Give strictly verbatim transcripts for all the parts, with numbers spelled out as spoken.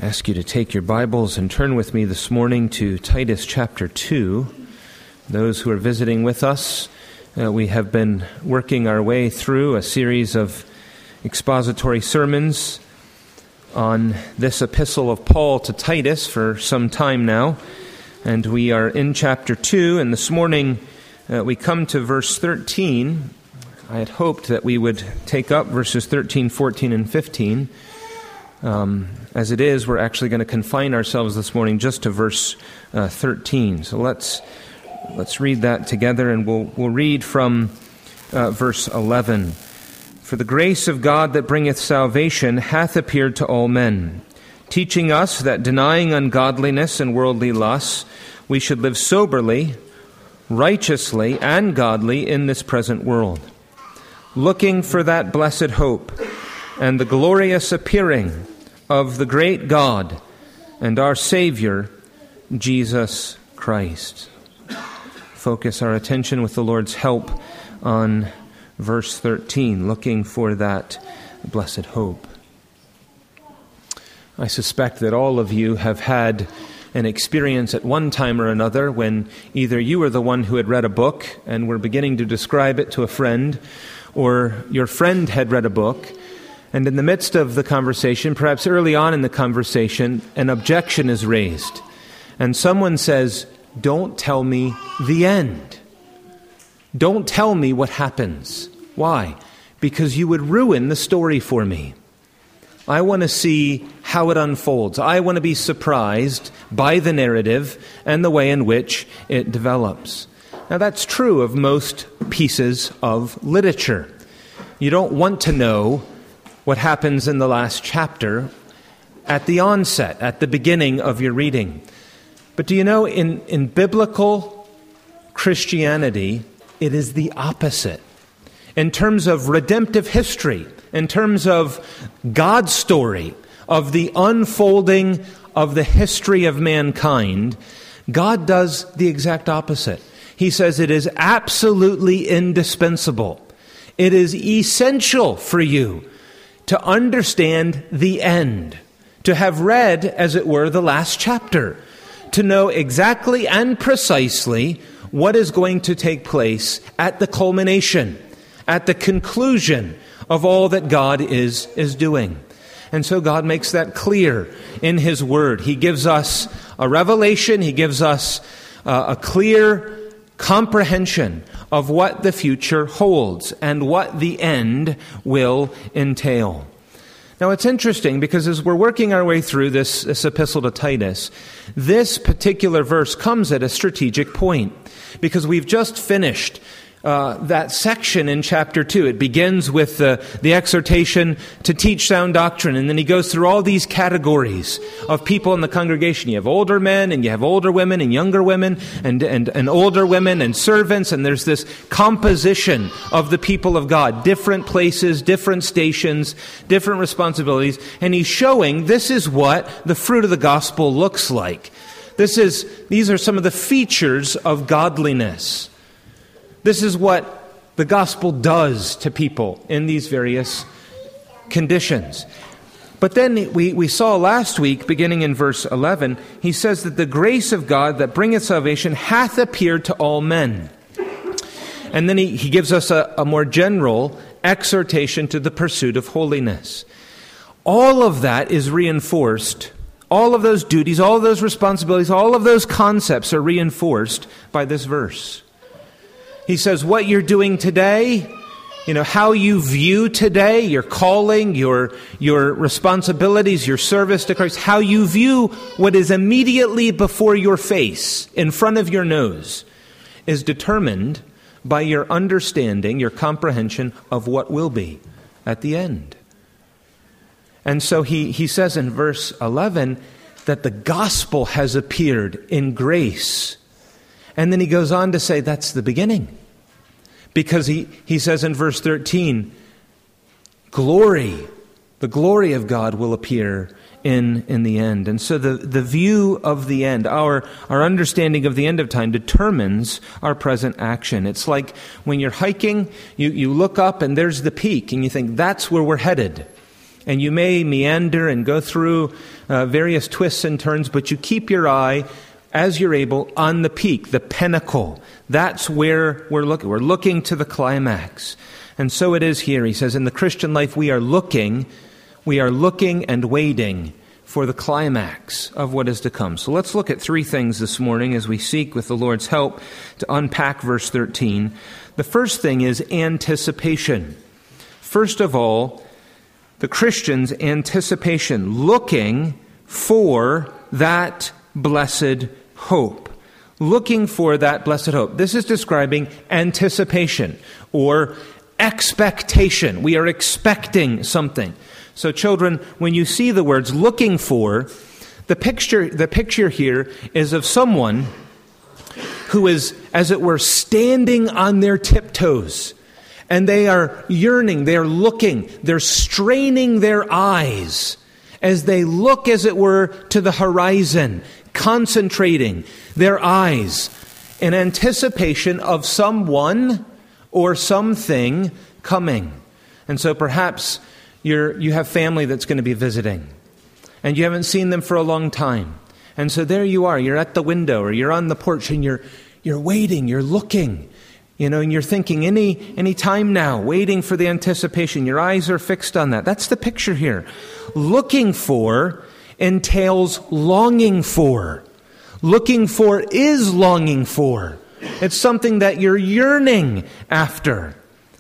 ask you to take your Bibles and turn with me this morning to Titus chapter two. Those who are visiting with us, uh, we have been working our way through a series of expository sermons on this epistle of Paul to Titus for some time now. And we are in chapter two, and this morning uh, we come to verse thirteen. I had hoped that we would take up verses thirteen, fourteen, and fifteen. Um, as it is, we're actually going to confine ourselves this morning just to verse uh, thirteen. So let's let's read that together, and we'll we'll read from uh, verse eleven. For the grace of God that bringeth salvation hath appeared to all men, teaching us that denying ungodliness and worldly lusts, we should live soberly, righteously, and godly in this present world, looking for that blessed hope and the glorious appearing of the great God and our Savior, Jesus Christ. Focus our attention with the Lord's help on verse thirteen, looking for that blessed hope. I suspect that all of you have had an experience at one time or another when either you were the one who had read a book and were beginning to describe it to a friend, or your friend had read a book, and in the midst of the conversation, perhaps early on in the conversation, an objection is raised. And someone says, "Don't tell me the end. Don't tell me what happens." Why? Because you would ruin the story for me. I want to see how it unfolds. I want to be surprised by the narrative and the way in which it develops. Now, that's true of most pieces of literature. You don't want to know what happens in the last chapter at the onset, at the beginning of your reading. But do you know, in, in biblical Christianity, it is the opposite. In terms of redemptive history, in terms of God's story, of the unfolding of the history of mankind, God does the exact opposite. He says it is absolutely indispensable. It is essential for you to understand the end, to have read, as it were, the last chapter, to know exactly and precisely what is going to take place at the culmination, at the conclusion of all that God is, is doing. And so God makes that clear in His Word. He gives us a revelation, He gives us uh, a clear comprehension of what the future holds and what the end will entail. Now, it's interesting because as we're working our way through this, this epistle to Titus, this particular verse comes at a strategic point because we've just finished Uh, that section in chapter two. It begins with the, the exhortation to teach sound doctrine, and then he goes through all these categories of people in the congregation. You have older men, and you have older women, and younger women, and, and, and older women, and servants, and there's this composition of the people of God, different places, different stations, different responsibilities, and he's showing this is what the fruit of the gospel looks like. This is, these are some of the features of godliness. This is what the gospel does to people in these various conditions. But then we, we saw last week, beginning in verse eleven, he says that the grace of God that bringeth salvation hath appeared to all men. And then he, he gives us a, a more general exhortation to the pursuit of holiness. All of that is reinforced. All of those duties, all of those responsibilities, all of those concepts are reinforced by this verse. He says what you're doing today, you know, how you view today, your calling, your, your responsibilities, your service to Christ, how you view what is immediately before your face, in front of your nose, is determined by your understanding, your comprehension of what will be at the end. And so he, he says in verse eleven that the gospel has appeared in grace. And then he goes on to say that's the beginning. Because he, he says in verse thirteen, glory, the glory of God will appear in, in the end. And so the, the view of the end, our, our understanding of the end of time determines our present action. It's like when you're hiking, you, you look up and there's the peak and you think that's where we're headed. And you may meander and go through uh, various twists and turns, but you keep your eye, as you're able, on the peak, the pinnacle. That's where we're looking. We're looking to the climax. And so it is here. He says, in the Christian life, we are looking, we are looking and waiting for the climax of what is to come. So let's look at three things this morning as we seek, with the Lord's help, to unpack verse thirteen. The first thing is anticipation. First of all, the Christian's anticipation, looking for that blessed hope. Looking for that blessed hope. This is describing anticipation or expectation. We are expecting something. So children, when you see the words looking for, the picture, the picture here is of someone who is, as it were, standing on their tiptoes. And they are yearning, they are looking, they're straining their eyes as they look, as it were, to the horizon, concentrating their eyes in anticipation of someone or something coming. And so perhaps you're, you have family that's going to be visiting, and you haven't seen them for a long time. And so there you are, you're at the window or you're on the porch, and you're you're waiting, you're looking. You know, and you're thinking any any time now, waiting for the anticipation. Your eyes are fixed on that. That's the picture here. Looking for entails longing for. Looking for is longing for. It's something that you're yearning after.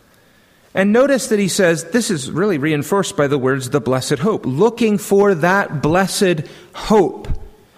And notice that he says, this is really reinforced by the words, the blessed hope. Looking for that blessed hope.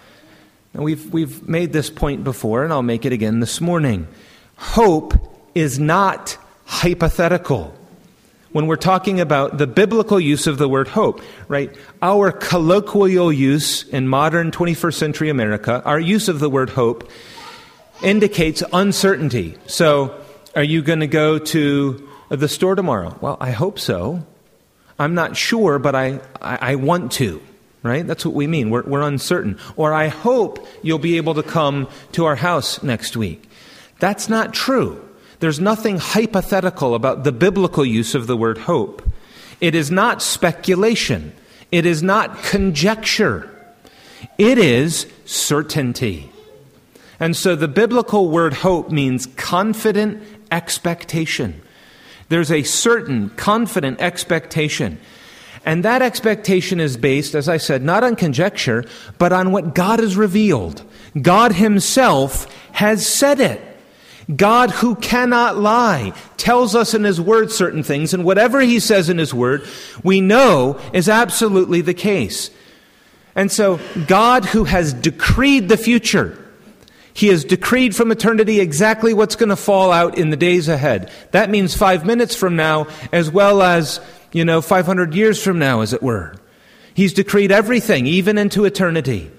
Now we've we've made this point before, and I'll make it again this morning. Hope is not hypothetical. When we're talking about the biblical use of the word hope, right? Our colloquial use in modern twenty-first century America, our use of the word hope indicates uncertainty. So, are you going to go to the store tomorrow? Well, I hope so. I'm not sure, but I, I, I want to. Right? That's what we mean. We're, we're uncertain. Or I hope you'll be able to come to our house next week. That's not true. There's nothing hypothetical about the biblical use of the word hope. It is not speculation. It is not conjecture. It is certainty. And so the biblical word hope means confident expectation. There's a certain confident expectation. And that expectation is based, as I said, not on conjecture, but on what God has revealed. God himself has said it. God, who cannot lie, tells us in his word certain things, and whatever he says in his word, we know is absolutely the case. And so, God, who has decreed the future, he has decreed from eternity exactly what's going to fall out in the days ahead. That means five minutes from now, as well as, you know, five hundred years from now, as it were. He's decreed everything, even into eternity.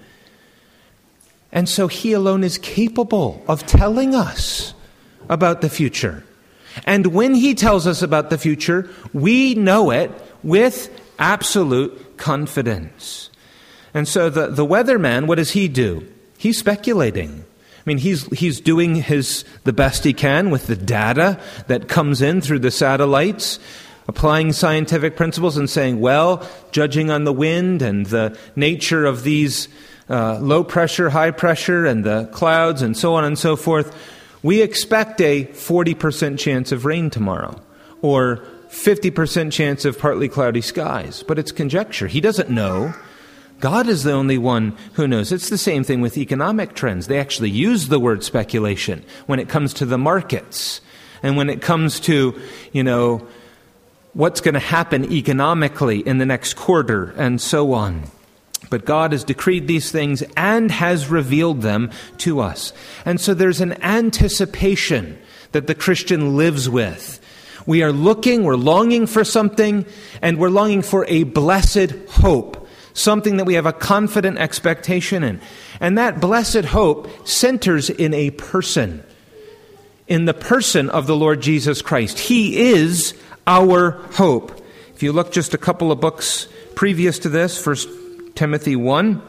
And so he alone is capable of telling us about the future. And when he tells us about the future, we know it with absolute confidence. And so the, the weatherman, what does he do? He's speculating. I mean, he's he's doing his the best he can with the data that comes in through the satellites, applying scientific principles and saying, well, judging on the wind and the nature of these uh, low pressure, high pressure, and the clouds and so on and so forth, we expect a forty percent chance of rain tomorrow, or fifty percent chance of partly cloudy skies. But it's conjecture. He doesn't know. God is the only one who knows. It's the same thing with economic trends. They actually use the word speculation when it comes to the markets, and when it comes to, you know, what's going to happen economically in the next quarter, and so on. But God has decreed these things and has revealed them to us. And so there's an anticipation that the Christian lives with. We are looking, we're longing for something, and we're longing for a blessed hope, something that we have a confident expectation in. And that blessed hope centers in a person, in the person of the Lord Jesus Christ. He is our hope. If you look just a couple of books previous to this, First Timothy one,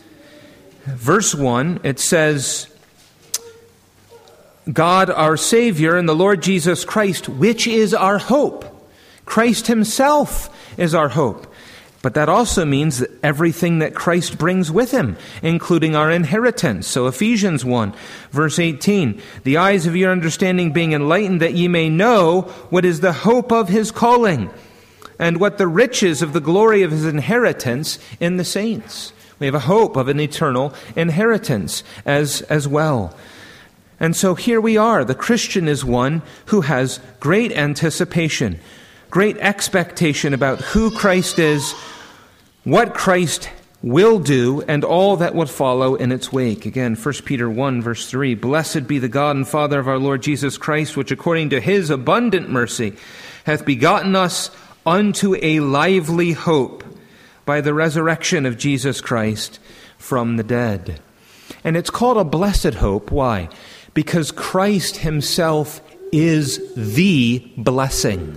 verse one, it says, God our Savior and the Lord Jesus Christ, which is our hope. Christ himself is our hope. But that also means that everything that Christ brings with him, including our inheritance. So Ephesians one, verse eighteen, the eyes of your understanding being enlightened, that ye may know what is the hope of his calling, and what the riches of the glory of his inheritance in the saints. We have a hope of an eternal inheritance as, as well. And so here we are. The Christian is one who has great anticipation, great expectation about who Christ is, what Christ will do, and all that will follow in its wake. Again, First Peter one, verse three, blessed be the God and Father of our Lord Jesus Christ, which according to his abundant mercy hath begotten us unto a lively hope by the resurrection of Jesus Christ from the dead. And it's called a blessed hope. Why? Because Christ himself is the blessing.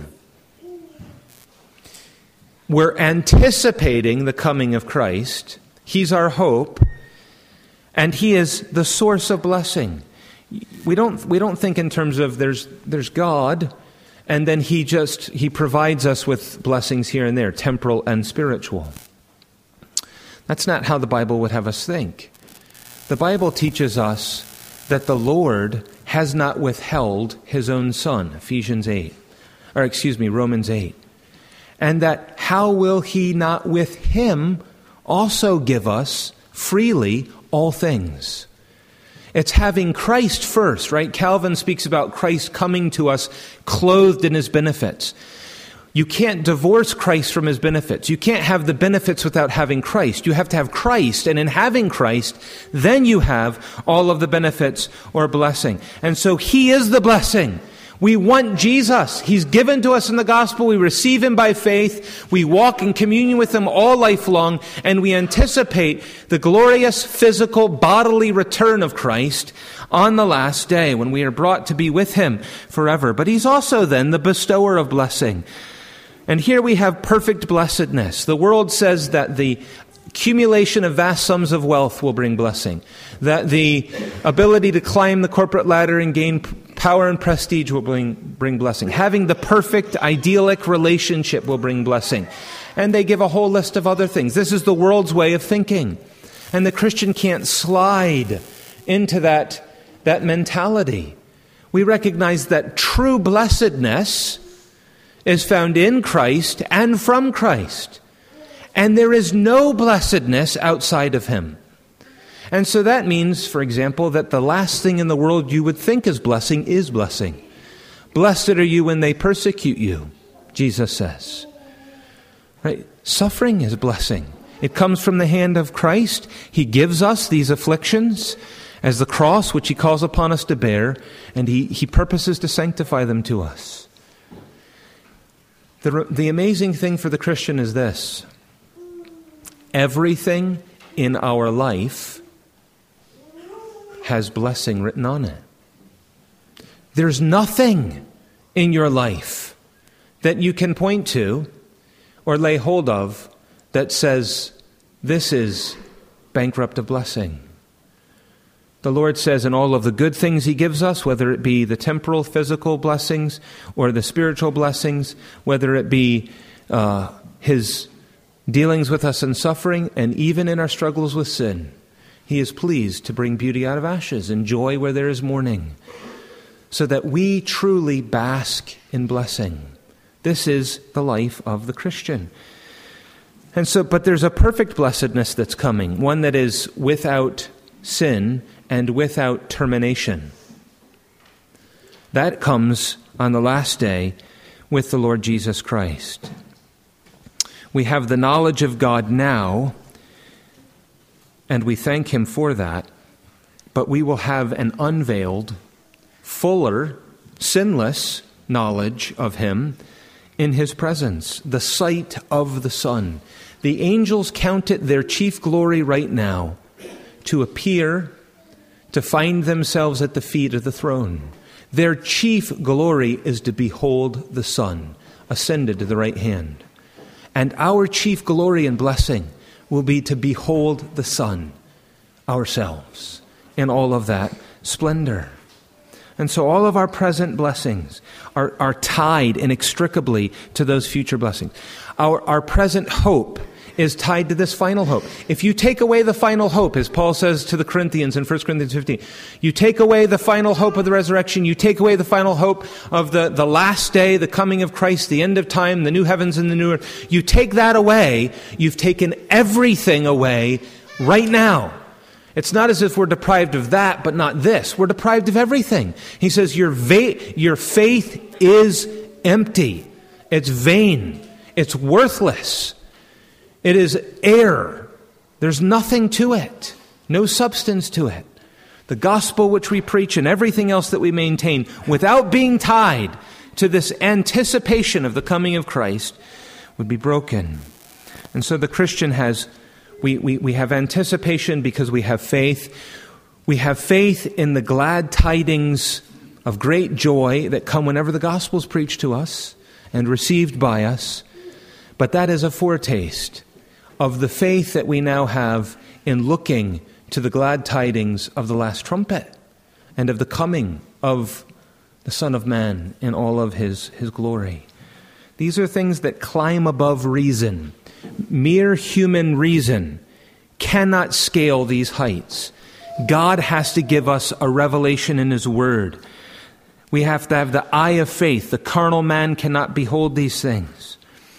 We're anticipating the coming of Christ. He's our hope, and he is the source of blessing. We don't we don't think in terms of there's there's God, and then he just he provides us with blessings here and there, temporal and spiritual. That's not how the Bible would have us think. The Bible teaches us that the Lord has not withheld his own Son, Ephesians eight, or excuse me, Romans eight. And that how will he not with him also give us freely all things? It's having Christ first, right? Calvin speaks about Christ coming to us clothed in his benefits. You can't divorce Christ from his benefits. You can't have the benefits without having Christ. You have to have Christ, and in having Christ, then you have all of the benefits or blessing. And so he is the blessing. We want Jesus. He's given to us in the gospel. We receive him by faith. We walk in communion with him all life long, and we anticipate the glorious physical bodily return of Christ on the last day when we are brought to be with him forever. But he's also then the bestower of blessing. And here we have perfect blessedness. The world says that the accumulation of vast sums of wealth will bring blessing, that the ability to climb the corporate ladder and gain power and prestige will bring, bring blessing. Having the perfect, idyllic relationship will bring blessing. And they give a whole list of other things. This is the world's way of thinking. And the Christian can't slide into that, that mentality. We recognize that true blessedness is found in Christ and from Christ. And there is no blessedness outside of him. And so that means, for example, that the last thing in the world you would think is blessing is blessing. Blessed are you when they persecute you, Jesus says. Right? Suffering is blessing. It comes from the hand of Christ. He gives us these afflictions as the cross, which he calls upon us to bear, and he, he purposes to sanctify them to us. The, the amazing thing for the Christian is this. Everything in our life has blessing written on it. There's nothing in your life that you can point to or lay hold of that says, this is bankrupt of blessing. The Lord says in all of the good things he gives us, whether it be the temporal, physical blessings or the spiritual blessings, whether it be uh, his dealings with us in suffering, and even in our struggles with sin, he is pleased to bring beauty out of ashes and joy where there is mourning, so that we truly bask in blessing. This is the life of the Christian. And so, but there's a perfect blessedness that's coming, one that is without sin and without termination. That comes on the last day with the Lord Jesus Christ. We have the knowledge of God now, and we thank him for that, but we will have an unveiled, fuller, sinless knowledge of him in his presence, the sight of the Son. The angels count it their chief glory right now to appear, to find themselves at the feet of the throne. Their chief glory is to behold the Son, ascended to the right hand. And our chief glory and blessing will be to behold the Son ourselves in all of that splendor. And so all of our present blessings are, are tied inextricably to those future blessings. Our, our present hope is tied to this final hope. If you take away the final hope, as Paul says to the Corinthians in First Corinthians fifteen, you take away the final hope of the resurrection, you take away the final hope of the, the last day, the coming of Christ, the end of time, the new heavens and the new earth. You take that away, you've taken everything away right now. It's not as if we're deprived of that, but not this. We're deprived of everything. He says your va- your faith is empty. It's vain. It's worthless. It is air. There's nothing to it. No substance to it. The gospel which we preach and everything else that we maintain, without being tied to this anticipation of the coming of Christ, would be broken. And so the Christian has, we, we, we have anticipation because we have faith. We have faith in the glad tidings of great joy that come whenever the gospel is preached to us and received by us. But that is a foretaste of the faith that we now have in looking to the glad tidings of the last trumpet and of the coming of the Son of Man in all of his, his glory. These are things that climb above reason. Mere human reason cannot scale these heights. God has to give us a revelation in His Word. We have to have the eye of faith. The carnal man cannot behold these things.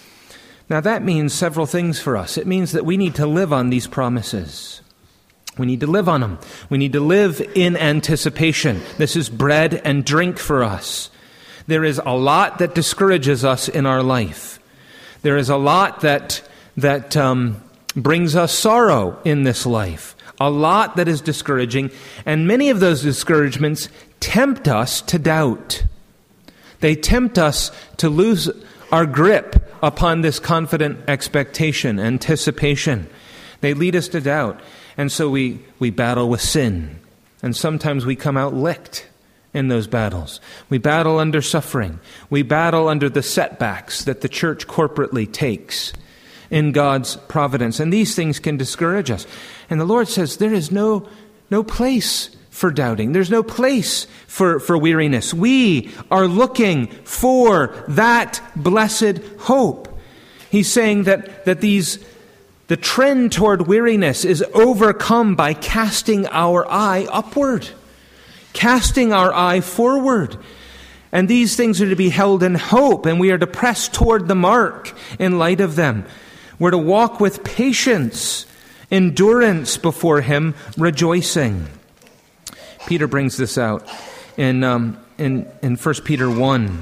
Now that means several things for us. It means that we need to live on these promises. We need to live on them. We need to live in anticipation. This is bread and drink for us. There is a lot that discourages us in our life. There is a lot that that um, brings us sorrow in this life. A lot that is discouraging. And many of those discouragements tempt us to doubt. They tempt us to lose our grip upon this confident expectation, anticipation. They lead us to doubt. And so we, we battle with sin. And sometimes we come out licked in those battles. We battle under suffering. We battle under the setbacks that the church corporately takes in God's providence. And these things can discourage us. And the Lord says there is no, no place for doubting. There's no place for, for weariness. We are looking for that blessed hope. He's saying that, that these the trend toward weariness is overcome by casting our eye upward, casting our eye forward. And these things are to be held in hope, and we are to press toward the mark in light of them. We're to walk with patience, endurance before Him, rejoicing. Peter brings this out in um, in in First Peter one.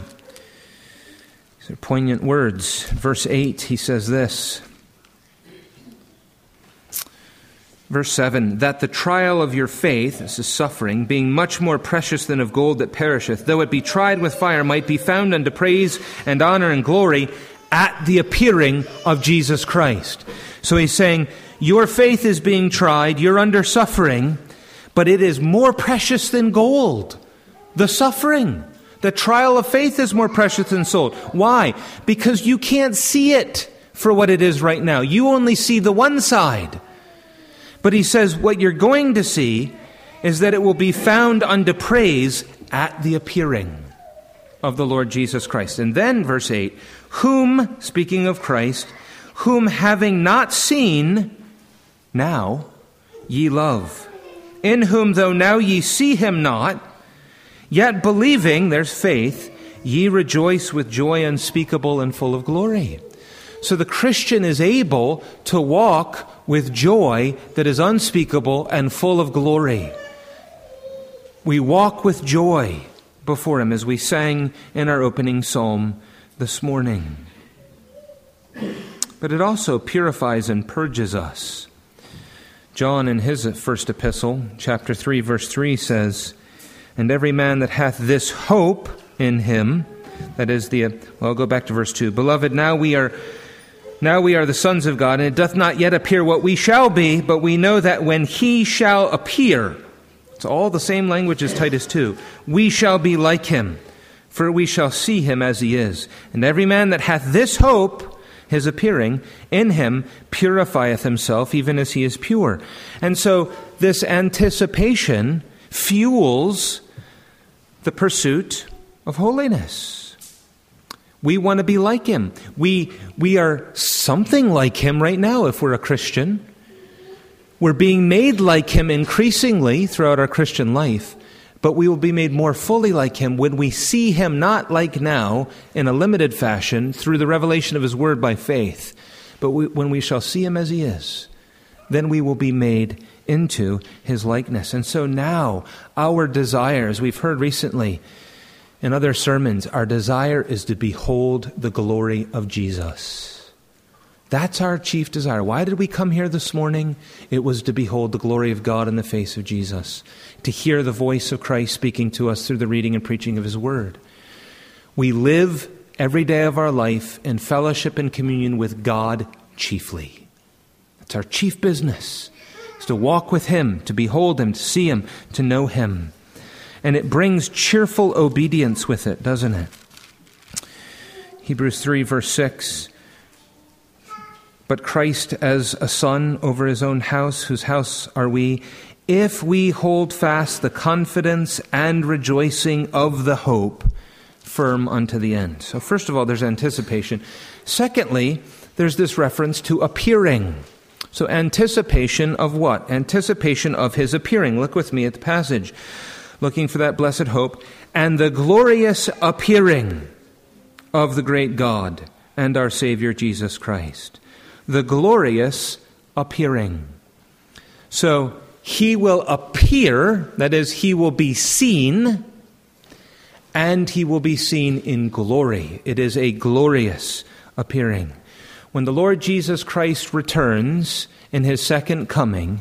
These are poignant words. Verse eight, he says this. Verse seven, that the trial of your faith, this is suffering, being much more precious than of gold that perisheth, though it be tried with fire, might be found unto praise and honor and glory at the appearing of Jesus Christ. So he's saying, your faith is being tried, you're under suffering, but it is more precious than gold. The suffering, the trial of faith is more precious than gold. Why? Because you can't see it for what it is right now. You only see the one side. But he says what you're going to see is that it will be found unto praise at the appearing of the Lord Jesus Christ. And then verse eight, whom, speaking of Christ, whom having not seen, now ye love. In whom, though now ye see him not, yet believing, there's faith, ye rejoice with joy unspeakable and full of glory. So the Christian is able to walk with joy that is unspeakable and full of glory. We walk with joy before Him, as we sang in our opening psalm this morning. But it also purifies and purges us. John, in his first epistle, chapter three, verse three, says, and every man that hath this hope in Him, that is the, well, I'll go back to verse two. Beloved, now we are now we are the sons of God, and it doth not yet appear what we shall be, but we know that when He shall appear, it's all the same language as Titus two, we shall be like Him, for we shall see Him as He is. And every man that hath this hope, His appearing, in Him purifieth himself, even as He is pure. And so this anticipation fuels the pursuit of holiness. We want to be like him. We, we are something like him right now if we're a Christian. We're being made like him increasingly throughout our Christian life, but we will be made more fully like him when we see him not like now in a limited fashion through the revelation of his word by faith, but we, when we shall see him as he is, then we will be made into his likeness. And so now our desire, as we've heard recently in other sermons, our desire is to behold the glory of Jesus. That's our chief desire. Why did we come here this morning? It was to behold the glory of God in the face of Jesus, to hear the voice of Christ speaking to us through the reading and preaching of his word. We live every day of our life in fellowship and communion with God chiefly. That's our chief business, is to walk with him, to behold him, to see him, to know him. And it brings cheerful obedience with it, doesn't it? Hebrews three, verse six. But Christ as a son over his own house, whose house are we, if we hold fast the confidence and rejoicing of the hope firm unto the end. So first of all, there's anticipation. Secondly, there's this reference to appearing. So anticipation of what? Anticipation of his appearing. Look with me at the passage. Looking for that blessed hope. And the glorious appearing of the great God and our Savior Jesus Christ. The glorious appearing. So he will appear, that is, he will be seen, and he will be seen in glory. It is a glorious appearing. When the Lord Jesus Christ returns in his second coming,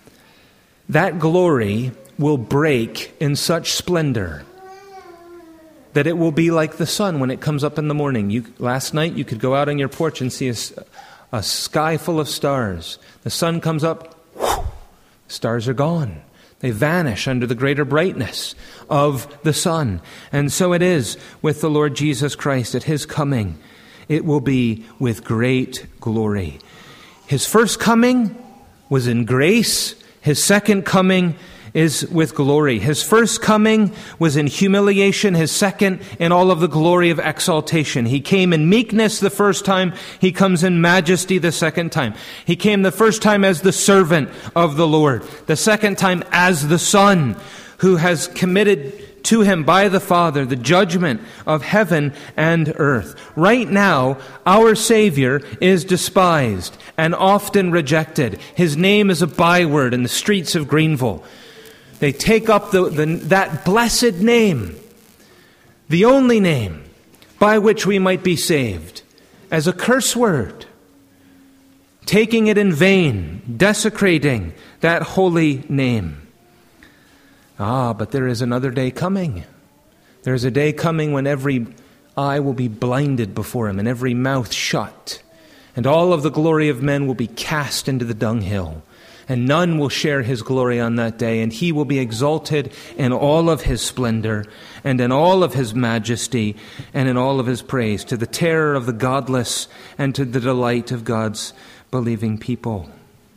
that glory will break in such splendor that it will be like the sun when it comes up in the morning. You, last night you could go out on your porch and see a, a sky full of stars. The sun comes up, whoosh, stars are gone. They vanish under the greater brightness of the sun. And so it is with the Lord Jesus Christ at his coming. It will be with great glory. His first coming was in grace. His second coming is with glory. His first coming was in humiliation. His second in all of the glory of exaltation. He came in meekness the first time. He comes in majesty the second time. He came the first time as the servant of the Lord. The second time as the Son who has committed to him by the Father the judgment of heaven and earth. Right now, our Savior is despised and often rejected. His name is a byword in the streets of Greenville. They take up the, the, that blessed name, the only name by which we might be saved, as a curse word, taking it in vain, desecrating that holy name. Ah, but there is another day coming. There is a day coming when every eye will be blinded before him and every mouth shut, and all of the glory of men will be cast into the dunghill. And none will share his glory on that day, and he will be exalted in all of his splendor, and in all of his majesty, and in all of his praise, to the terror of the godless, and to the delight of God's believing people.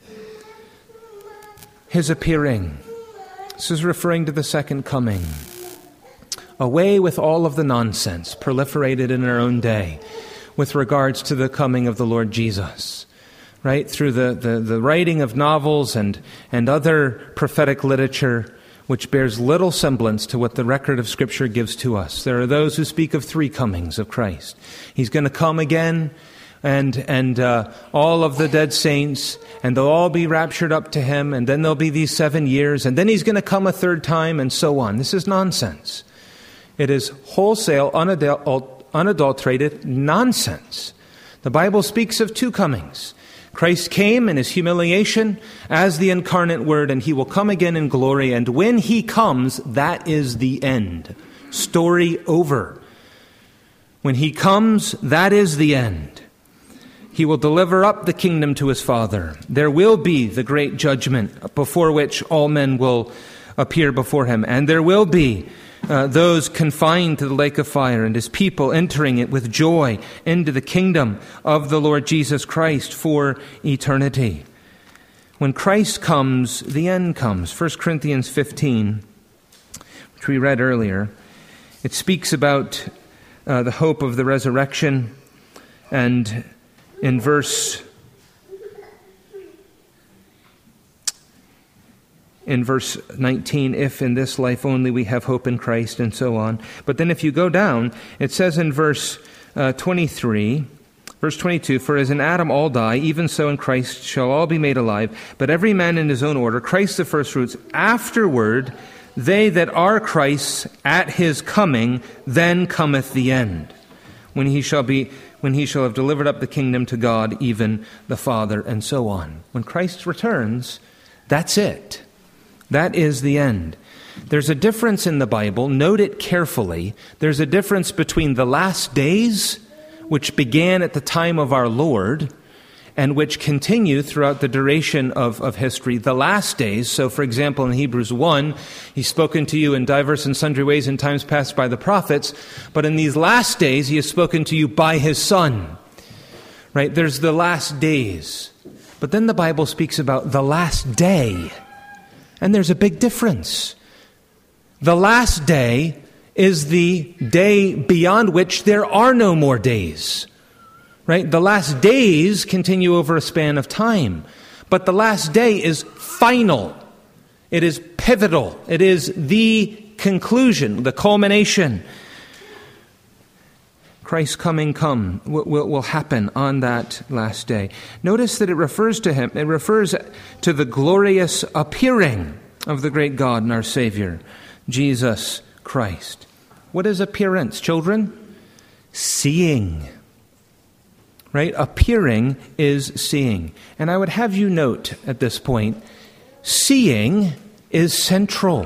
His appearing. This is referring to the second coming. Away with all of the nonsense proliferated in our own day with regards to the coming of the Lord Jesus. Right, through the, the, the writing of novels and, and other prophetic literature, which bears little semblance to what the record of Scripture gives to us. There are those who speak of three comings of Christ. He's going to come again, and and uh, all of the dead saints, and they'll all be raptured up to him, and then there'll be these seven years, and then he's going to come a third time, and so on. This is nonsense. It is wholesale, unadul- unadulterated nonsense. The Bible speaks of two comings. Christ came in his humiliation as the incarnate Word, and he will come again in glory. And when he comes, that is the end. Story over. When he comes, that is the end. He will deliver up the kingdom to his Father. There will be the great judgment before which all men will appear before him. And there will be Uh, those confined to the lake of fire, and his people entering it with joy into the kingdom of the Lord Jesus Christ for eternity. When Christ comes, the end comes. First Corinthians fifteen, which we read earlier, it speaks about uh, the hope of the resurrection. And in verse in verse nineteen, if in this life only we have hope in Christ, and so on. But then if you go down, it says in verse uh, twenty-three, verse twenty-two, for as in Adam all die, even so in Christ shall all be made alive, but every man in his own order, Christ the firstfruits, afterward they that are Christ's at his coming, then cometh the end, when he shall be when he shall have delivered up the kingdom to God, even the Father, and so on. When Christ returns, that's it. That is the end. There's a difference in the Bible. Note it carefully. There's a difference between the last days, which began at the time of our Lord, and which continue throughout the duration of, of history, the last days. So, for example, in Hebrews one, he's spoken to you in diverse and sundry ways in times past by the prophets, but in these last days, he has spoken to you by his Son. Right? There's the last days. But then the Bible speaks about the last day. And there's a big difference. The last day is the day beyond which there are no more days. Right? The last days continue over a span of time. But the last day is final. It is pivotal. It is the conclusion, the culmination. Christ's coming come will, will, will happen on that last day. Notice that it refers to him, it refers to the glorious appearing of the great God and our Savior, Jesus Christ. What is appearance, children? Seeing. Right? Appearing is seeing. And I would have you note at this point, seeing is central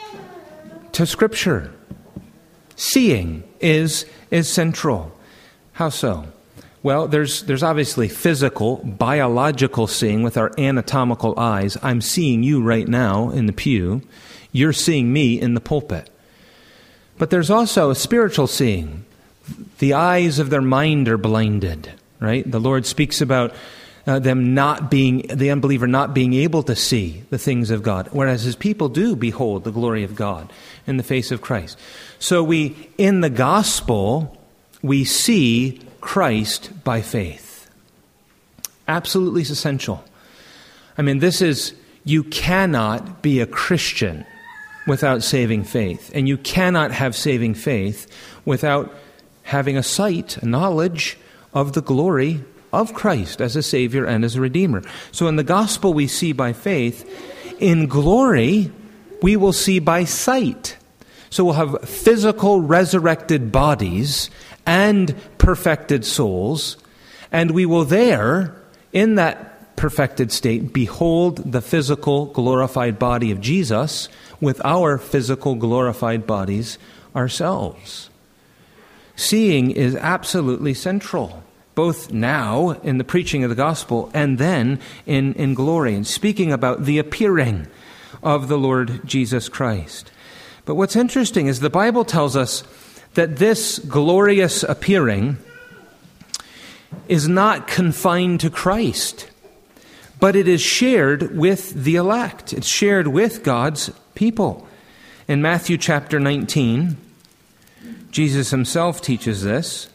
to Scripture. Seeing is is central. How so? Well, there's there's obviously physical, biological seeing with our anatomical eyes. I'm seeing you right now in the pew. You're seeing me in the pulpit. But there's also a spiritual seeing. The eyes of their mind are blinded, right? The Lord speaks about uh, them not being, the unbeliever not being able to see the things of God, whereas his people do behold the glory of God in the face of Christ. So we, in the gospel, we see Christ by faith. Absolutely essential. I mean, this is, you cannot be a Christian without saving faith. And you cannot have saving faith without having a sight, a knowledge of the glory of Christ as a Savior and as a Redeemer. So in the gospel we see by faith. In glory, we will see by sight. So we'll have physical resurrected bodies and perfected souls, and we will there, in that perfected state, behold the physical glorified body of Jesus with our physical glorified bodies ourselves. Seeing is absolutely central, both now in the preaching of the gospel and then in, in glory, and speaking about the appearing of the Lord Jesus Christ. But what's interesting is the Bible tells us that this glorious appearing is not confined to Christ, but it is shared with the elect. It's shared with God's people. In Matthew chapter nineteen, Jesus himself teaches this,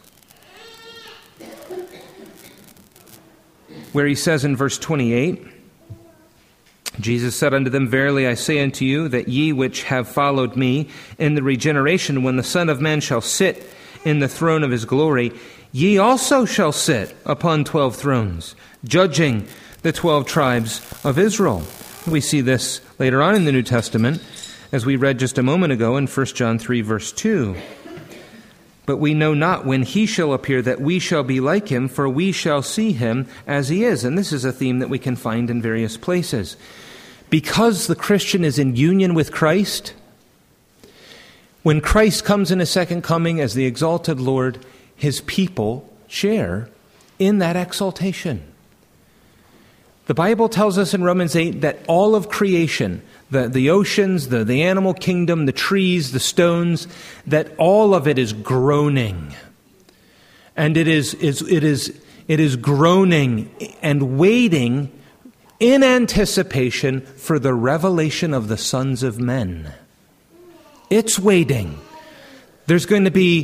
where he says in verse twenty-eight, Jesus said unto them, Verily I say unto you, that ye which have followed me in the regeneration, when the Son of Man shall sit in the throne of his glory, ye also shall sit upon twelve thrones, judging the twelve tribes of Israel. We see this later on in the New Testament, as we read just a moment ago in First John three, verse two. But we know not when he shall appear that we shall be like him, for we shall see him as he is. And this is a theme that we can find in various places. Because the Christian is in union with Christ, when Christ comes in his second coming as the exalted Lord, his people share in that exaltation. The Bible tells us in Romans eight that all of creation, the, the oceans, the, the animal kingdom, the trees, the stones, that all of it is groaning. And it is, is, it is, it is groaning and waiting in anticipation for the revelation of the sons of men. It's waiting. There's going to be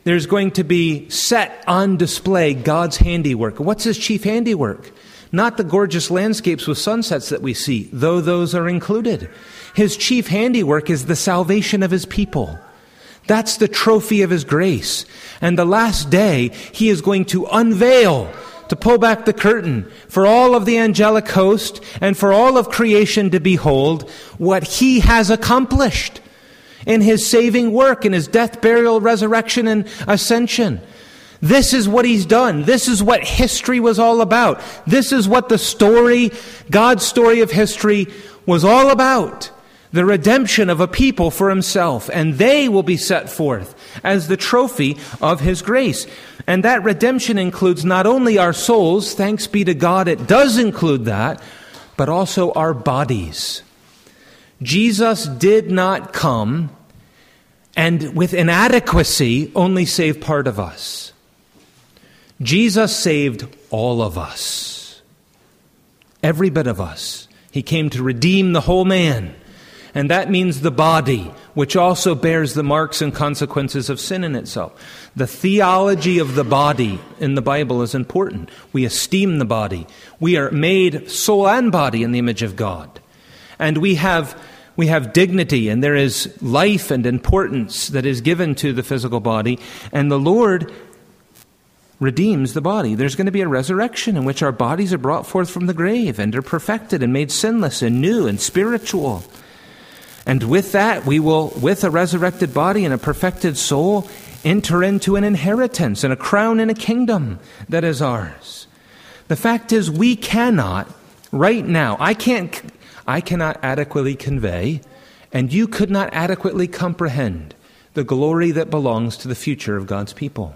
there's going to be set on display God's handiwork. What's his chief handiwork? Not the gorgeous landscapes with sunsets that we see, though those are included. His chief handiwork is the salvation of his people. That's the trophy of his grace. And the last day, he is going to unveil, to pull back the curtain for all of the angelic host and for all of creation to behold what he has accomplished in his saving work, in his death, burial, resurrection, and ascension. This is what he's done. This is what history was all about. This is what the story, God's story of history, was all about. The redemption of a people for himself. And they will be set forth as the trophy of his grace. And that redemption includes not only our souls, thanks be to God, it does include that, but also our bodies. Jesus did not come and with inadequacy only save part of us. Jesus saved all of us. Every bit of us. He came to redeem the whole man. And that means the body, which also bears the marks and consequences of sin in itself. The theology of the body in the Bible is important. We esteem the body. We are made soul and body in the image of God. And we have we have dignity, and there is life and importance that is given to the physical body. And the Lord redeems the body. There's going to be a resurrection in which our bodies are brought forth from the grave and are perfected and made sinless and new and spiritual. And with that, we will, with a resurrected body and a perfected soul, enter into an inheritance and a crown and a kingdom that is ours. The fact is, we cannot, right now, I can't, I cannot adequately convey, and you could not adequately comprehend the glory that belongs to the future of God's people.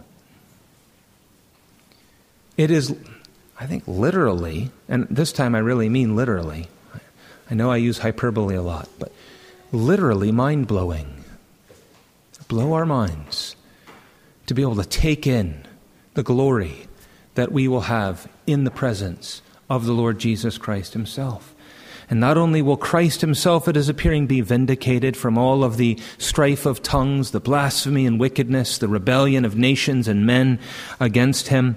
It is, I think, literally, and this time I really mean literally. I know I use hyperbole a lot, but literally mind-blowing. Blow our minds to be able to take in the glory that we will have in the presence of the Lord Jesus Christ himself. And not only will Christ himself at his appearing be vindicated from all of the strife of tongues, the blasphemy and wickedness, the rebellion of nations and men against him,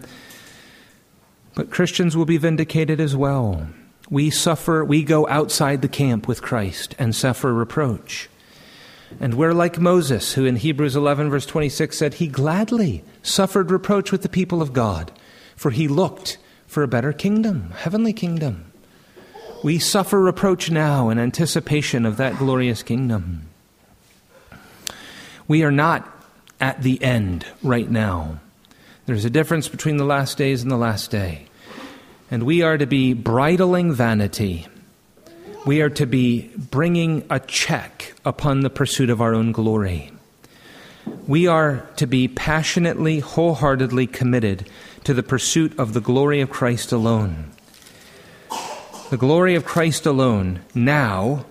but Christians will be vindicated as well. We suffer, we go outside the camp with Christ and suffer reproach. And we're like Moses, who in Hebrews eleven verse twenty-six said he gladly suffered reproach with the people of God, for he looked for a better kingdom, heavenly kingdom. We suffer reproach now in anticipation of that glorious kingdom. We are not at the end right now. There's a difference between the last days and the last day. And we are to be bridling vanity. We are to be bringing a check upon the pursuit of our own glory. We are to be passionately, wholeheartedly committed to the pursuit of the glory of Christ alone. The glory of Christ alone now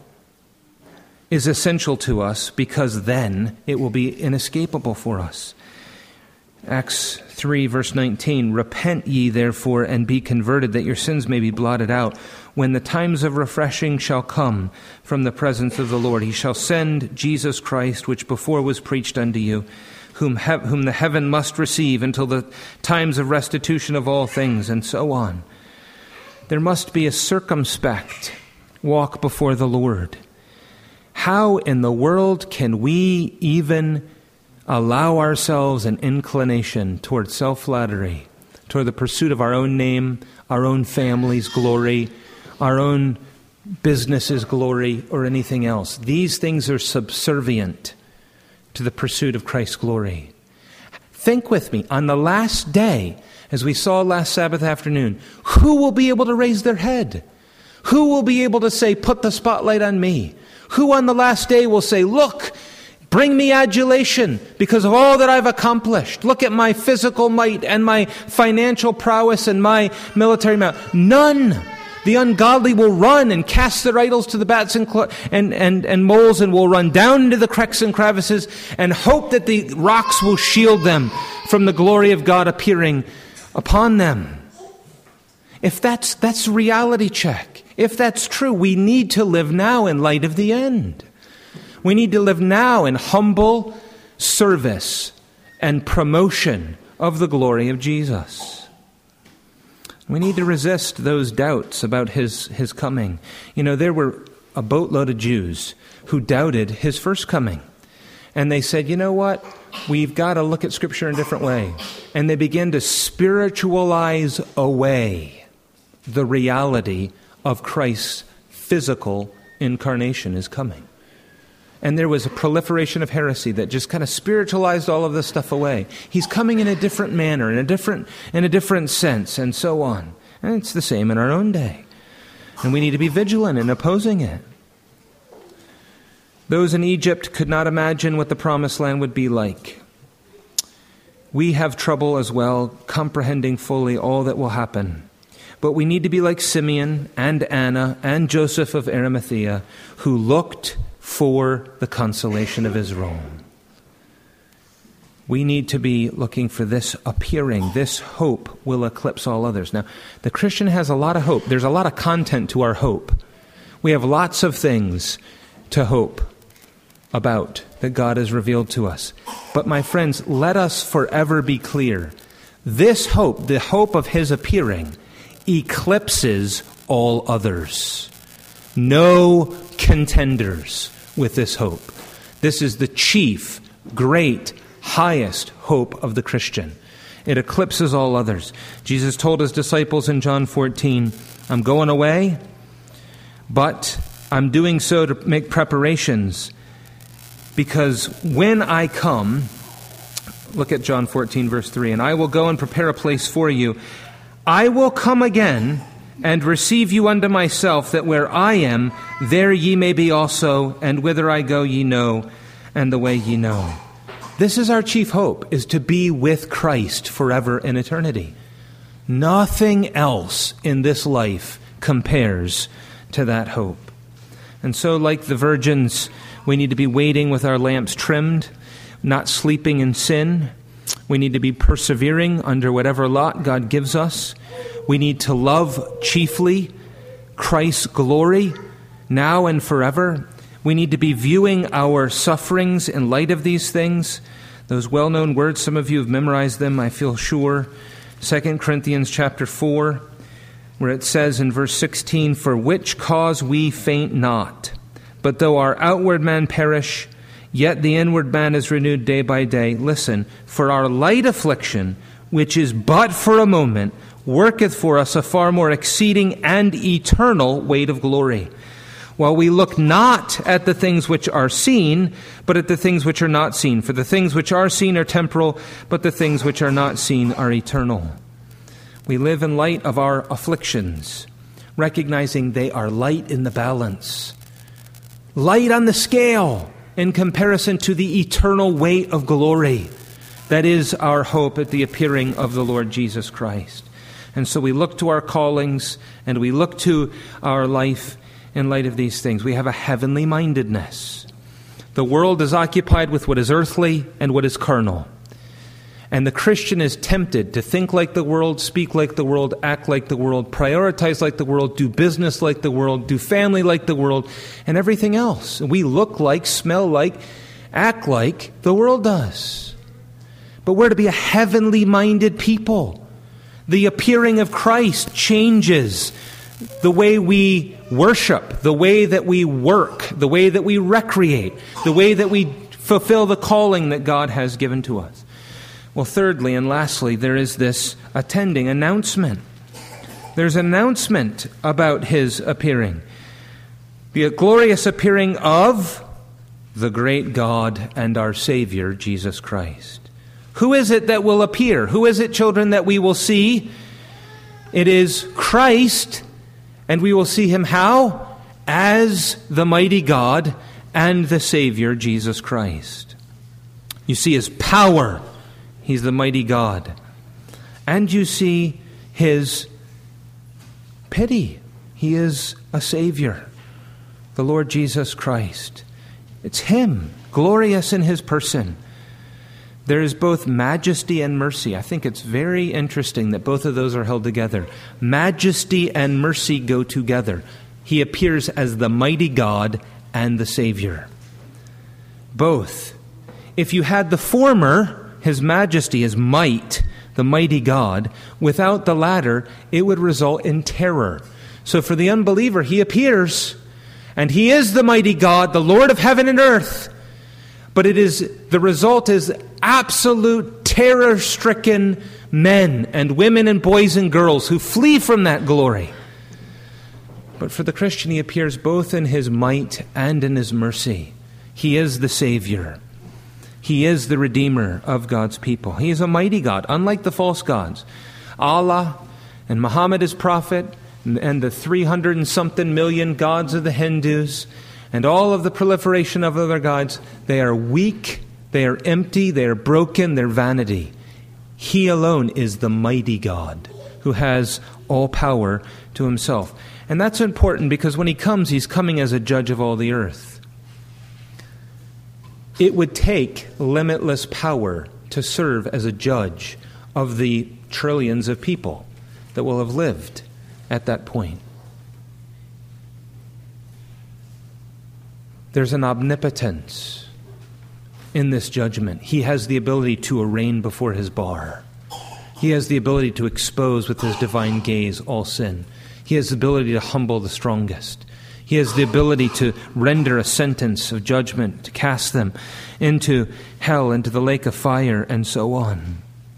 is essential to us because then it will be inescapable for us. Acts three, verse nineteen, repent ye therefore and be converted, that your sins may be blotted out, when the times of refreshing shall come from the presence of the Lord. He shall send Jesus Christ, which before was preached unto you, whom, he- whom the heaven must receive until the times of restitution of all things, and so on. There must be a circumspect walk before the Lord. How in the world can we even allow ourselves an inclination toward self-flattery, toward the pursuit of our own name, our own family's glory, our own business's glory, or anything else? These things are subservient to the pursuit of Christ's glory. Think with me, on the last day, as we saw last Sabbath afternoon, who will be able to raise their head? Who will be able to say, put the spotlight on me? Who on the last day will say, look, bring me adulation because of all that I've accomplished. Look at my physical might and my financial prowess and my military might. None. The ungodly will run and cast their idols to the bats and, cl- and, and, and moles, and will run down into the cracks and crevices and hope that the rocks will shield them from the glory of God appearing upon them. If that's that's reality check. If that's true, we need to live now in light of the end. We need to live now in humble service and promotion of the glory of Jesus. We need to resist those doubts about his, his coming. You know, there were a boatload of Jews who doubted his first coming. And they said, you know what? We've got to look at Scripture in a different way. And they began to spiritualize away the reality of Christ's physical incarnation is coming. And there was a proliferation of heresy that just kind of spiritualized all of this stuff away. He's coming in a different manner, in a different, in a different sense, and so on. And it's the same in our own day. And we need to be vigilant in opposing it. Those in Egypt could not imagine what the promised land would be like. We have trouble as well comprehending fully all that will happen. But we need to be like Simeon and Anna and Joseph of Arimathea, who looked for the consolation of Israel. We need to be looking for this appearing. This hope will eclipse all others. Now, the Christian has a lot of hope. There's a lot of content to our hope. We have lots of things to hope about that God has revealed to us. But my friends, let us forever be clear. This hope, the hope of his appearing, eclipses all others. No contenders with this hope. This is the chief, great, highest hope of the Christian. It eclipses all others. Jesus told his disciples in John fourteen, I'm going away, but I'm doing so to make preparations, because when I come, look at John fourteen, verse three, and I will go and prepare a place for you. I will come again and receive you unto myself, that where I am, there ye may be also, and whither I go ye know, and the way ye know. This is our chief hope, is to be with Christ forever in eternity. Nothing else in this life compares to that hope. And so, like the virgins, we need to be waiting with our lamps trimmed, not sleeping in sin. We need to be persevering under whatever lot God gives us. We need to love chiefly Christ's glory now and forever. We need to be viewing our sufferings in light of these things. Those well-known words, some of you have memorized them, I feel sure. Second Corinthians chapter four, where it says in verse sixteen, for which cause we faint not, but though our outward man perish, yet the inward man is renewed day by day. Listen, for our light affliction, which is but for a moment, worketh for us a far more exceeding and eternal weight of glory. While we look not at the things which are seen, but at the things which are not seen. For the things which are seen are temporal, but the things which are not seen are eternal. We live in light of our afflictions, recognizing they are light in the balance, light on the scale in comparison to the eternal weight of glory. That is our hope at the appearing of the Lord Jesus Christ. And so we look to our callings and we look to our life in light of these things. We have a heavenly mindedness. The world is occupied with what is earthly and what is carnal. And the Christian is tempted to think like the world, speak like the world, act like the world, prioritize like the world, do business like the world, do family like the world, and everything else. We look like, smell like, act like the world does. But we're to be a heavenly minded people. The appearing of Christ changes the way we worship, the way that we work, the way that we recreate, the way that we fulfill the calling that God has given to us. Well, thirdly and lastly, there is this attending announcement. There's an announcement about his appearing. The glorious appearing of the great God and our Savior, Jesus Christ. Who is it that will appear? Who is it, children, that we will see? It is Christ, and we will see him how? As the mighty God and the Savior, Jesus Christ. You see his power. He's the mighty God. And you see his pity. He is a Savior, the Lord Jesus Christ. It's him, glorious in his person. There is both majesty and mercy. I think it's very interesting that both of those are held together. Majesty and mercy go together. He appears as the mighty God and the Savior. Both. If you had the former, his majesty, his might, the mighty God. Without the latter, it would result in terror. So for the unbeliever, he appears, and he is the mighty God, the Lord of heaven and earth. But it is the result is absolute terror-stricken men and women and boys and girls who flee from that glory. But for the Christian, he appears both in his might and in his mercy. He is the Savior. He is the Redeemer of God's people. He is a mighty God, unlike the false gods. Allah and Muhammad his prophet and the three hundred and something million gods of the Hindus and all of the proliferation of other gods, they are weak, they are empty, they are broken, they're vanity. He alone is the mighty God who has all power to himself. And that's important because when he comes, he's coming as a judge of all the earth. It would take limitless power to serve as a judge of the trillions of people that will have lived at that point. There's an omnipotence in this judgment. He has the ability to arraign before his bar. He has the ability to expose with his divine gaze all sin. He has the ability to humble the strongest. He has the ability to render a sentence of judgment, to cast them into hell, into the lake of fire, and so on.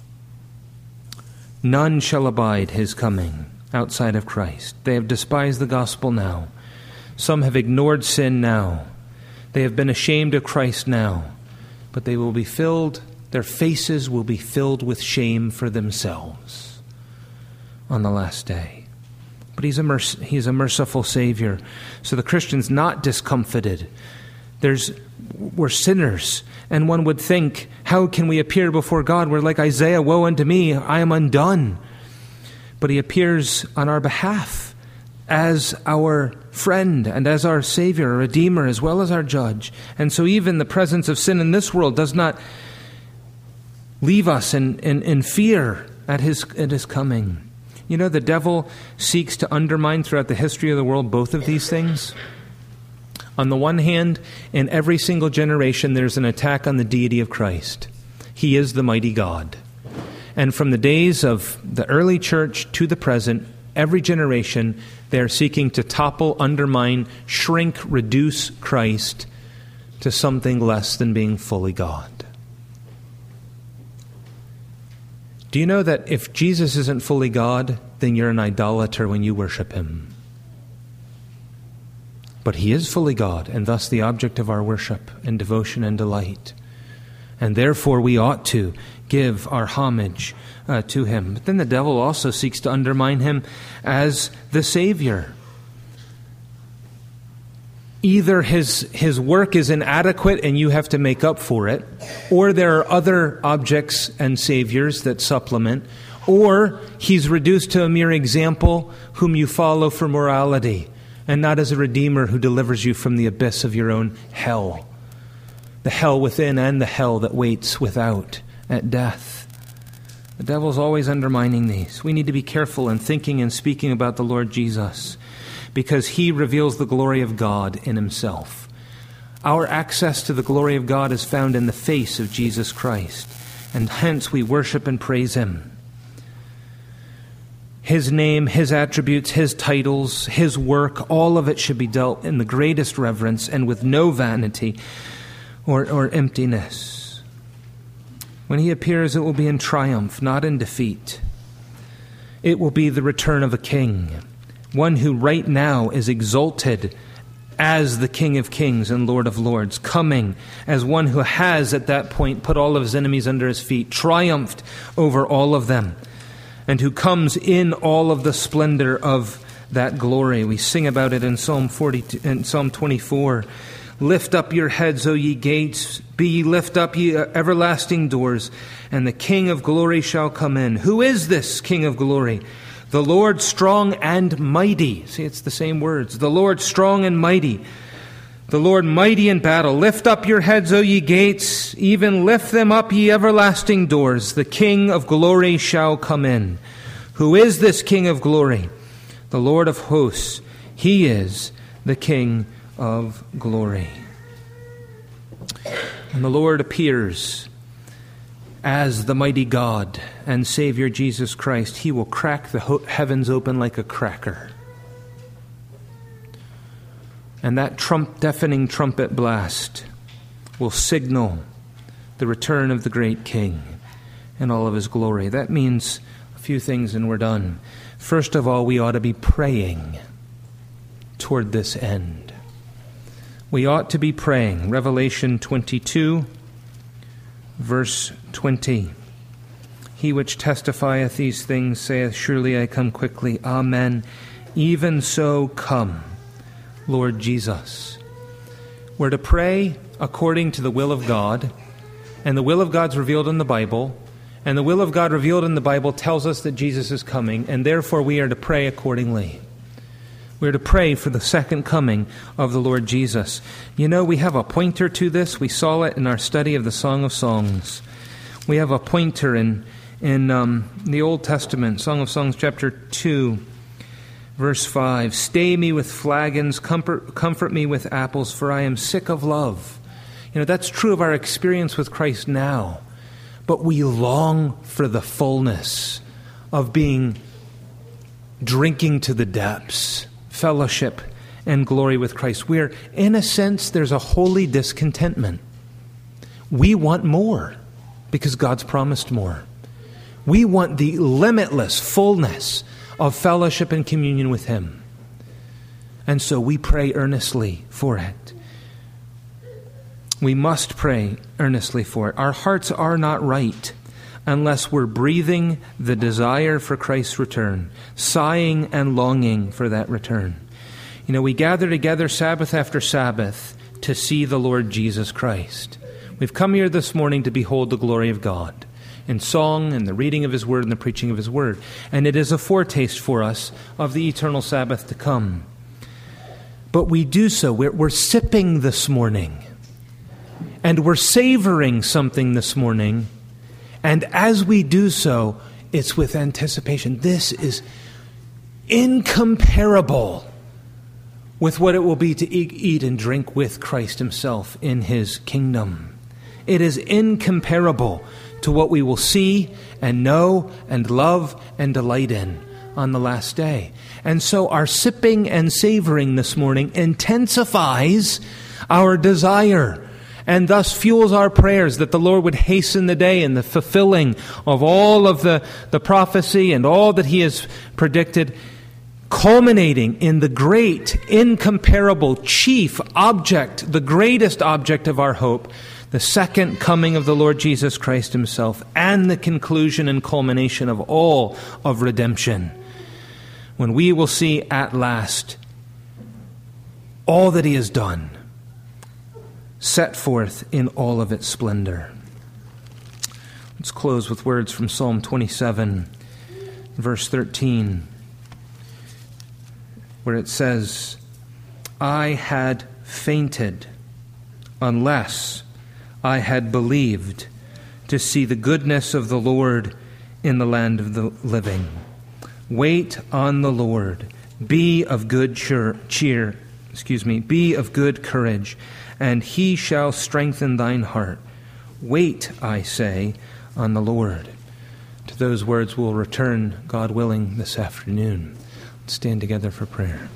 None shall abide his coming outside of Christ. They have despised the gospel now. Some have ignored sin now. They have been ashamed of Christ now. But they will be filled, their faces will be filled with shame for themselves on the last day. But he's a, merc- he's a merciful Savior. So the Christian's not discomfited. There's, we're sinners. And one would think, how can we appear before God? We're like Isaiah, woe unto me, I am undone. But he appears on our behalf as our friend and as our Savior, our Redeemer, as well as our Judge. And so even the presence of sin in this world does not leave us in, in, in fear at his, at his coming. You know, the devil seeks to undermine throughout the history of the world both of these things. On the one hand, in every single generation, there's an attack on the deity of Christ. He is the mighty God. And from the days of the early church to the present, every generation, they're seeking to topple, undermine, shrink, reduce Christ to something less than being fully God. Do you know that if Jesus isn't fully God, then you're an idolater when you worship him? But he is fully God, and thus the object of our worship and devotion and delight. And therefore we ought to give our homage uh, to him. But then the devil also seeks to undermine him as the Savior. Either his, his work is inadequate and you have to make up for it, or there are other objects and saviors that supplement, or he's reduced to a mere example whom you follow for morality, and not as a redeemer who delivers you from the abyss of your own hell, the hell within and the hell that waits without at death. The devil's always undermining these. We need to be careful in thinking and speaking about the Lord Jesus, because he reveals the glory of God in himself. Our access to the glory of God is found in the face of Jesus Christ, and hence we worship and praise him. His name, his attributes, his titles, his work, all of it should be dealt in the greatest reverence and with no vanity or, or emptiness. When he appears, it will be in triumph, not in defeat. It will be the return of a king, one who right now is exalted as the King of Kings and Lord of Lords, coming as one who has at that point put all of his enemies under his feet, triumphed over all of them, and who comes in all of the splendor of that glory. We sing about it in Psalm forty, in Psalm twenty-four. Lift up your heads, O ye gates, be ye lift up, ye everlasting doors, and the King of glory shall come in. Who is this King of glory? The Lord strong and mighty. See, it's the same words. The Lord strong and mighty. The Lord mighty in battle. Lift up your heads, O ye gates, even lift them up, ye everlasting doors. The King of glory shall come in. Who is this King of glory? The Lord of hosts. He is the King of glory. And the Lord appears as the mighty God and Savior Jesus Christ, he will crack the ho- heavens open like a cracker. And that trump, deafening trumpet blast will signal the return of the great King in all of his glory. That means a few things and we're done. First of all, we ought to be praying toward this end. We ought to be praying. Revelation twenty-two, verse twenty. He which testifieth these things saith, surely I come quickly. Amen. Even so come, Lord Jesus. We're to pray according to the will of God, and the will of God's revealed in the Bible, and the will of God revealed in the Bible tells us that Jesus is coming, and therefore we are to pray accordingly. We're to pray for the second coming of the Lord Jesus. You know, we have a pointer to this. We saw it in our study of the Song of Songs. We have a pointer in, in um, the Old Testament, Song of Songs chapter two, verse five. Stay me with flagons, comfort, comfort me with apples, for I am sick of love. You know, that's true of our experience with Christ now. But we long for the fullness of being, drinking to the depths, fellowship and glory with Christ. We're, in a sense, there's a holy discontentment. We want more because God's promised more. We want the limitless fullness of fellowship and communion with Him. And so we pray earnestly for it. We must pray earnestly for it. Our hearts are not right unless we're breathing the desire for Christ's return, sighing and longing for that return. You know, we gather together Sabbath after Sabbath to see the Lord Jesus Christ. We've come here this morning to behold the glory of God in song and the reading of His Word and the preaching of His Word. And it is a foretaste for us of the eternal Sabbath to come. But we do so. We're, we're sipping this morning. And we're savoring something this morning. And as we do so, it's with anticipation. This is incomparable with what it will be to eat and drink with Christ Himself in His kingdom. It is incomparable to what we will see and know and love and delight in on the last day. And so our sipping and savoring this morning intensifies our desire and thus fuels our prayers that the Lord would hasten the day and the fulfilling of all of the, the prophecy and all that He has predicted, culminating in the great, incomparable, chief object, the greatest object of our hope, the second coming of the Lord Jesus Christ Himself, and the conclusion and culmination of all of redemption, when we will see at last all that He has done, set forth in all of its splendor. Let's close with words from Psalm twenty-seven, verse thirteen, where it says, I had fainted unless I had believed to see the goodness of the Lord in the land of the living. Wait on the Lord. Be of good cheer, cheer, excuse me, be of good courage, and He shall strengthen thine heart. Wait, I say, on the Lord. To those words we'll return, God willing, this afternoon. Let's stand together for prayer.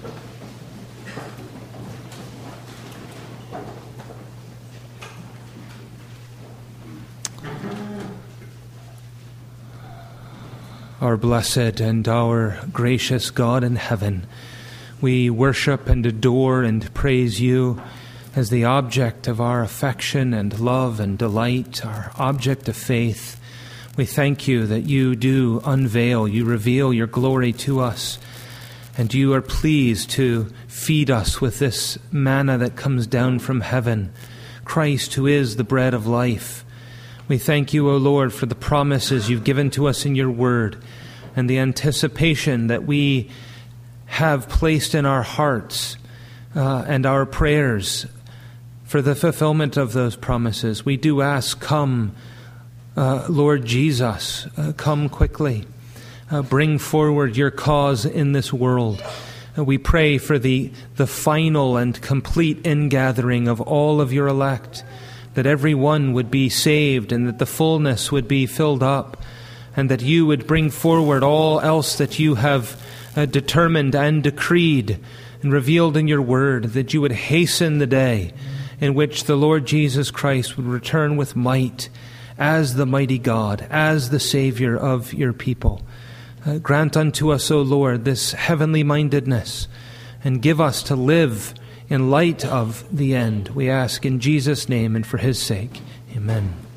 Our blessed and our gracious God in heaven, we worship and adore and praise You as the object of our affection and love and delight, our object of faith. We thank You that You do unveil, You reveal Your glory to us, and You are pleased to feed us with this manna that comes down from heaven, Christ who is the bread of life. We thank You, O Lord, for the promises You've given to us in Your word and the anticipation that we have placed in our hearts uh, and our prayers for the fulfillment of those promises. We do ask, come, uh, Lord Jesus, uh, come quickly. Uh, bring forward Your cause in this world. Uh, we pray for the, the final and complete ingathering of all of Your elect. that every one would be saved and that the fullness would be filled up, and that you would bring forward all else that you have uh, determined and decreed and revealed in your word, that you would hasten the day in which the Lord Jesus Christ would return with might as the mighty God, as the Savior of your people. Uh, grant unto us, O Lord, this heavenly mindedness, and give us to live in light of the end. We ask in Jesus' name and for his sake. Amen.